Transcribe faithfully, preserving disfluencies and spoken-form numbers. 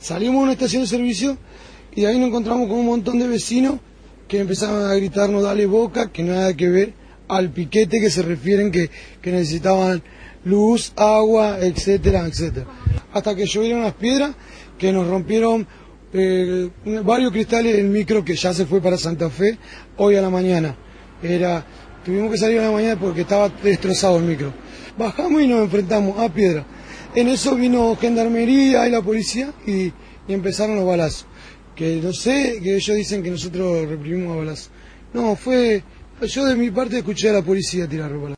Salimos a una estación de servicio y ahí nos encontramos con un montón de vecinos que empezaban a gritarnos dale Boca, que no nada que ver al piquete que se refieren que, que necesitaban luz, agua, etcétera, etcétera. Hasta que llovieron las piedras que nos rompieron eh, varios cristales del micro que ya se fue para Santa Fe hoy a la mañana. Era, tuvimos que salir a la mañana porque estaba destrozado el micro. Bajamos y nos enfrentamos a piedra. En eso vino gendarmería y la policía y, y empezaron los balazos. Que no sé, que ellos dicen que nosotros reprimimos a balazos. No, fue, yo de mi parte escuché a la policía tirar balazos.